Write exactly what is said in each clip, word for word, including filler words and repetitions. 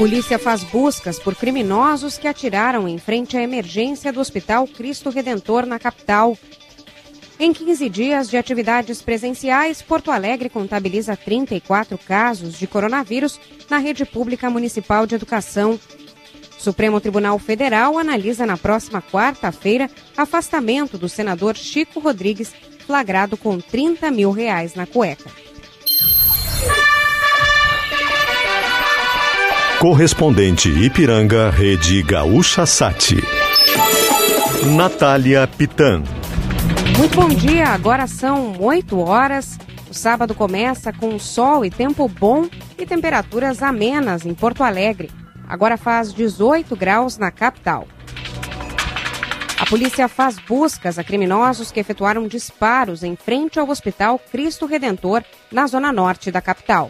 Polícia faz buscas por criminosos que atiraram em frente à emergência do Hospital Cristo Redentor na capital. Em quinze dias de atividades presenciais, Porto Alegre contabiliza trinta e quatro casos de coronavírus na rede pública municipal de educação. Supremo Tribunal Federal analisa na próxima quarta-feira afastamento do senador Chico Rodrigues, flagrado com trinta mil reais na cueca. Correspondente Ipiranga, Rede Gaúcha Sat. Natália Pitan. Muito bom dia, agora são oito horas. O sábado começa com sol e tempo bom e temperaturas amenas em Porto Alegre. Agora faz dezoito graus na capital. A polícia faz buscas a criminosos que efetuaram disparos em frente ao Hospital Cristo Redentor, na zona norte da capital.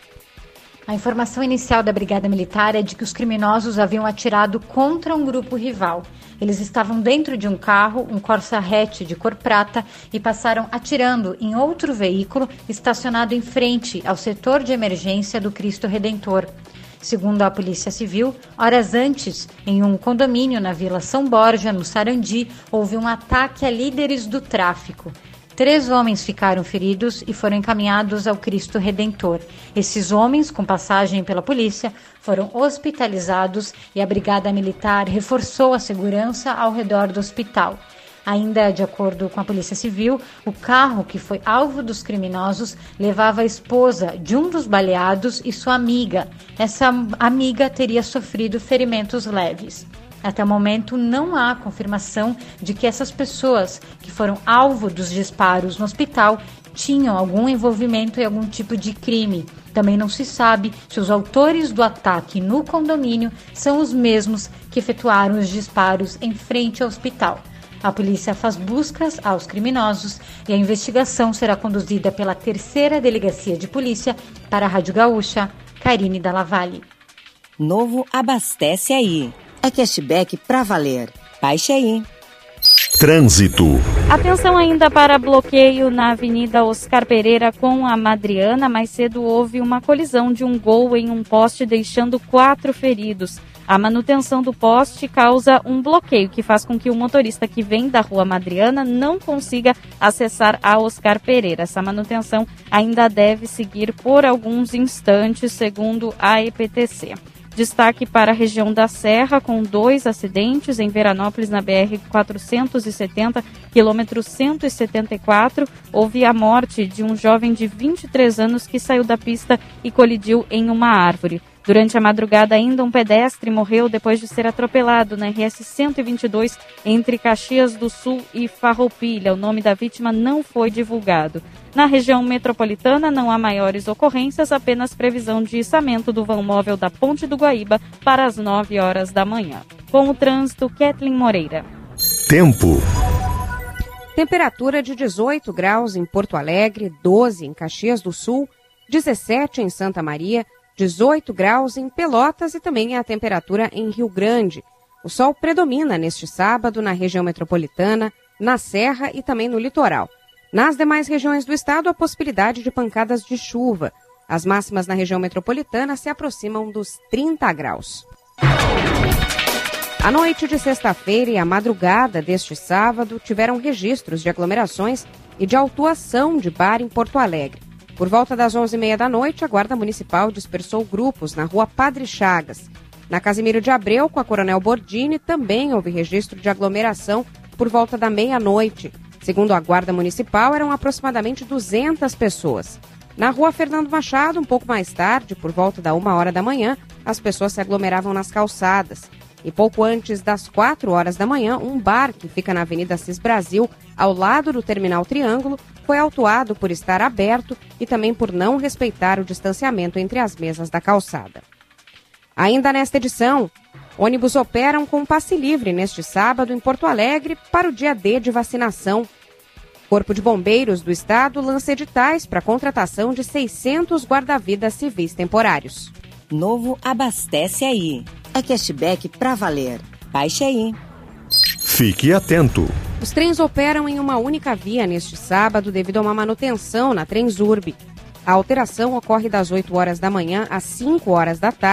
A informação inicial da Brigada Militar é de que os criminosos haviam atirado contra um grupo rival. Eles estavam dentro de um carro, um Corsa hatch de cor prata, e passaram atirando em outro veículo estacionado em frente ao setor de emergência do Cristo Redentor. Segundo a Polícia Civil, horas antes, em um condomínio na Vila São Borja, no Sarandi, houve um ataque a líderes do tráfico. Três homens ficaram feridos e foram encaminhados ao Cristo Redentor. Esses homens, com passagem pela polícia, foram hospitalizados e a Brigada Militar reforçou a segurança ao redor do hospital. Ainda de acordo com a Polícia Civil, o carro que foi alvo dos criminosos levava a esposa de um dos baleados e sua amiga. Essa amiga teria sofrido ferimentos leves. Até o momento, não há confirmação de que essas pessoas que foram alvo dos disparos no hospital tinham algum envolvimento em algum tipo de crime. Também não se sabe se os autores do ataque no condomínio são os mesmos que efetuaram os disparos em frente ao hospital. A polícia faz buscas aos criminosos e a investigação será conduzida pela terceira Delegacia de Polícia. Para a Rádio Gaúcha, Karine Dallavalle. Novo Abastece Aí. É cashback pra valer. Baixe aí. Trânsito. Atenção ainda para bloqueio na Avenida Oscar Pereira com a Madriana. Mais cedo houve uma colisão de um Gol em um poste, deixando quatro feridos. A manutenção do poste causa um bloqueio que faz com que o motorista que vem da Rua Madriana não consiga acessar a Oscar Pereira. Essa manutenção ainda deve seguir por alguns instantes, segundo a E P T C. Destaque para a região da Serra, com dois acidentes em Veranópolis, na B R quatrocentos e setenta, quilômetro cento e setenta e quatro. Houve a morte de um jovem de vinte e três anos que saiu da pista e colidiu em uma árvore. Durante a madrugada, ainda um pedestre morreu depois de ser atropelado na R S cento e vinte e dois, entre Caxias do Sul e Farroupilha. O nome da vítima não foi divulgado. Na região metropolitana, não há maiores ocorrências, apenas previsão de içamento do vão móvel da Ponte do Guaíba para as nove horas da manhã. Com o trânsito, Kathleen Moreira. Tempo. Temperatura de dezoito graus em Porto Alegre, doze em Caxias do Sul, dezessete em Santa Maria, dezoito graus em Pelotas e também a temperatura em Rio Grande. O sol predomina neste sábado na região metropolitana, na Serra e também no litoral. Nas demais regiões do estado, a possibilidade de pancadas de chuva. As máximas na região metropolitana se aproximam dos trinta graus. A noite de sexta-feira e a madrugada deste sábado tiveram registros de aglomerações e de autuação de bar em Porto Alegre. Por volta das onze e meia da noite, a Guarda Municipal dispersou grupos na rua Padre Chagas. Na Casimiro de Abreu, com a Coronel Bordini, também houve registro de aglomeração por volta da meia-noite. Segundo a Guarda Municipal, eram aproximadamente duzentas pessoas. Na rua Fernando Machado, um pouco mais tarde, por volta da uma hora da manhã, as pessoas se aglomeravam nas calçadas. E pouco antes das quatro horas da manhã, um bar que fica na Avenida Cis Brasil, ao lado do Terminal Triângulo, foi autuado por estar aberto e também por não respeitar o distanciamento entre as mesas da calçada. Ainda nesta edição, ônibus operam com passe livre neste sábado em Porto Alegre para o dia D de vacinação. Corpo de Bombeiros do Estado lança editais para a contratação de seiscentos guarda-vidas civis temporários. Novo Abastece Aí. É cashback pra valer. Baixe aí. Fique atento. Os trens operam em uma única via neste sábado devido a uma manutenção na Transurb. A alteração ocorre das oito horas da manhã às cinco horas da tarde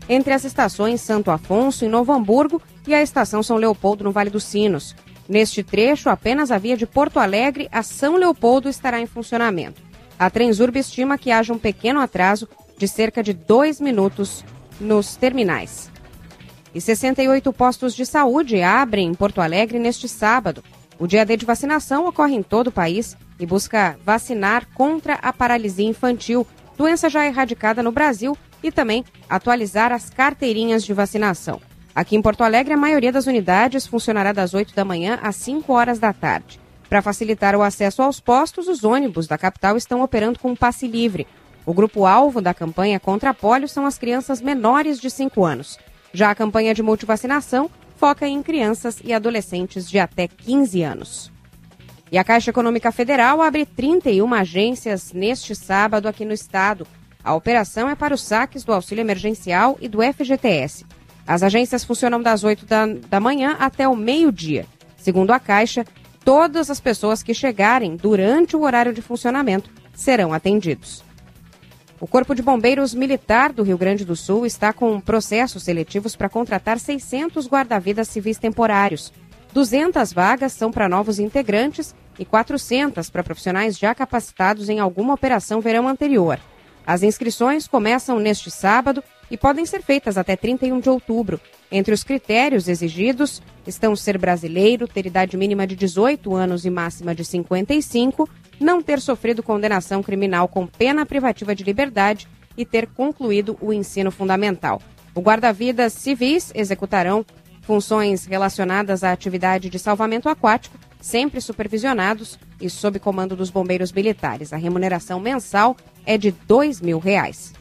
entre as estações Santo Afonso, em Novo Hamburgo, e a estação São Leopoldo, no Vale dos Sinos. Neste trecho, apenas a via de Porto Alegre a São Leopoldo estará em funcionamento. A Transurb estima que haja um pequeno atraso de cerca de dois minutos nos terminais. E sessenta e oito postos de saúde abrem em Porto Alegre neste sábado. O dia D de vacinação ocorre em todo o país e busca vacinar contra a paralisia infantil, doença já erradicada no Brasil, e também atualizar as carteirinhas de vacinação. Aqui em Porto Alegre, a maioria das unidades funcionará das oito da manhã às cinco horas da tarde. Para facilitar o acesso aos postos, os ônibus da capital estão operando com passe livre. O grupo-alvo da campanha contra a polio são as crianças menores de cinco anos. Já a campanha de multivacinação foca em crianças e adolescentes de até quinze anos. E a Caixa Econômica Federal abre trinta e uma agências neste sábado aqui no estado. A operação é para os saques do auxílio emergencial e do F G T S. As agências funcionam das oito da, da manhã até o meio-dia. Segundo a Caixa, todas as pessoas que chegarem durante o horário de funcionamento serão atendidos. O Corpo de Bombeiros Militar do Rio Grande do Sul está com processos seletivos para contratar seiscentos guarda-vidas civis temporários. duzentas vagas são para novos integrantes e quatrocentas para profissionais já capacitados em alguma operação verão anterior. As inscrições começam neste sábado e podem ser feitas até trinta e um de outubro. Entre os critérios exigidos estão ser brasileiro, ter idade mínima de dezoito anos e máxima de cinquenta e cinco, não ter sofrido condenação criminal com pena privativa de liberdade e ter concluído o ensino fundamental. O guarda-vidas civis executarão funções relacionadas à atividade de salvamento aquático, sempre supervisionados e sob comando dos bombeiros militares. A remuneração mensal é de dois mil reais.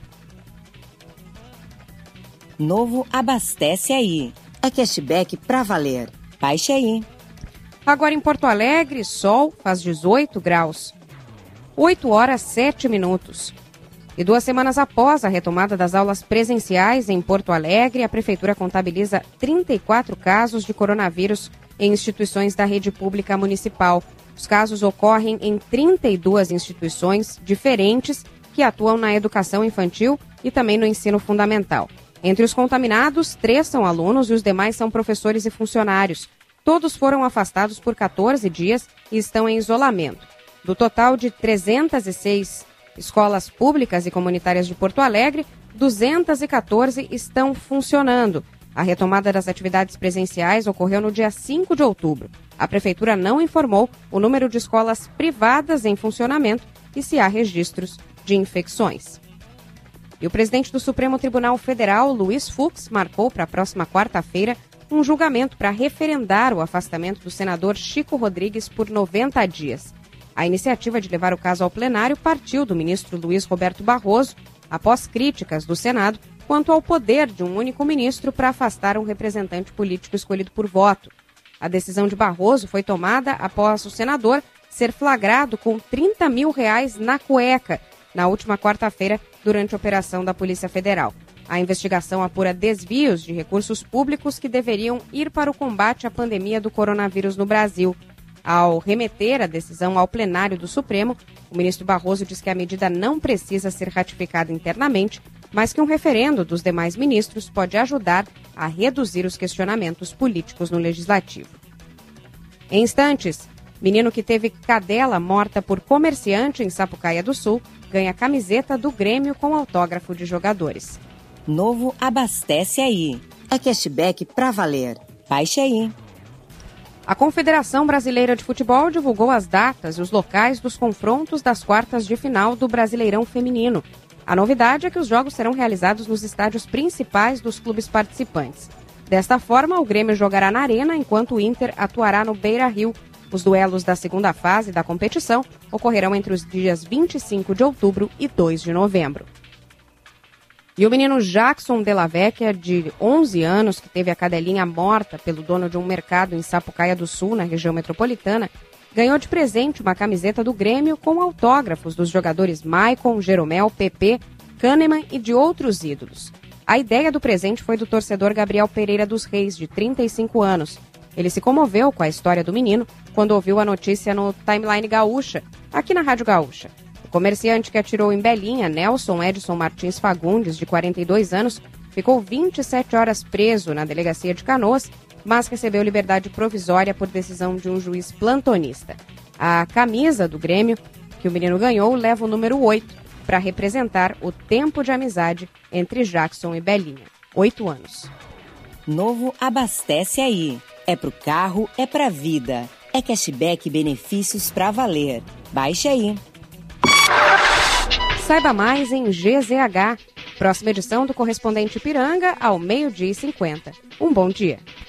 Novo Abastece Aí. É cashback pra valer. Baixe aí. Agora em Porto Alegre, sol, faz dezoito graus. oito horas, sete minutos. E duas semanas após a retomada das aulas presenciais em Porto Alegre, a Prefeitura contabiliza trinta e quatro casos de coronavírus em instituições da rede pública municipal. Os casos ocorrem em trinta e duas instituições diferentes que atuam na educação infantil e também no ensino fundamental. Entre os contaminados, três são alunos e os demais são professores e funcionários. Todos foram afastados por quatorze dias e estão em isolamento. Do total de trezentas e seis escolas públicas e comunitárias de Porto Alegre, duzentas e quatorze estão funcionando. A retomada das atividades presenciais ocorreu no dia cinco de outubro. A Prefeitura não informou o número de escolas privadas em funcionamento e se há registros de infecções. E o presidente do Supremo Tribunal Federal, Luiz Fux, marcou para a próxima quarta-feira um julgamento para referendar o afastamento do senador Chico Rodrigues por noventa dias. A iniciativa de levar o caso ao plenário partiu do ministro Luiz Roberto Barroso, após críticas do Senado quanto ao poder de um único ministro para afastar um representante político escolhido por voto. A decisão de Barroso foi tomada após o senador ser flagrado com trinta mil reais na cueca na última quarta-feira durante a operação da Polícia Federal. A investigação apura desvios de recursos públicos que deveriam ir para o combate à pandemia do coronavírus no Brasil. Ao remeter a decisão ao plenário do Supremo, o ministro Barroso diz que a medida não precisa ser ratificada internamente, mas que um referendo dos demais ministros pode ajudar a reduzir os questionamentos políticos no Legislativo. Em instantes, menino que teve cadela morta por comerciante em Sapucaia do Sul ganha camiseta do Grêmio com autógrafo de jogadores. Novo Abastece Aí. É cashback pra valer. Baixe aí. A Confederação Brasileira de Futebol divulgou as datas e os locais dos confrontos das quartas de final do Brasileirão Feminino. A novidade é que os jogos serão realizados nos estádios principais dos clubes participantes. Desta forma, o Grêmio jogará na Arena, enquanto o Inter atuará no Beira-Rio. Os duelos da segunda fase da competição ocorrerão entre os dias vinte e cinco de outubro e dois de novembro. E o menino Jackson Della Vecchia, de onze anos, que teve a cadelinha morta pelo dono de um mercado em Sapucaia do Sul, na região metropolitana, ganhou de presente uma camiseta do Grêmio com autógrafos dos jogadores Maicon, Jeromel, Pepe, Kahneman e de outros ídolos. A ideia do presente foi do torcedor Gabriel Pereira dos Reis, de trinta e cinco anos. Ele se comoveu com a história do menino quando ouviu a notícia no Timeline Gaúcha, aqui na Rádio Gaúcha. O comerciante que atirou em Belinha, Nelson Edson Martins Fagundes, de quarenta e dois anos, ficou vinte e sete horas preso na delegacia de Canoas, mas recebeu liberdade provisória por decisão de um juiz plantonista. A camisa do Grêmio que o menino ganhou leva o número oito para representar o tempo de amizade entre Jackson e Belinha. Oito anos. Novo Abastece Aí. É pro carro, é pra vida. É cashback e benefícios pra valer. Baixe aí. Saiba mais em G Z H. Próxima edição do Correspondente Ipiranga, ao meio-dia e cinquenta. Um bom dia.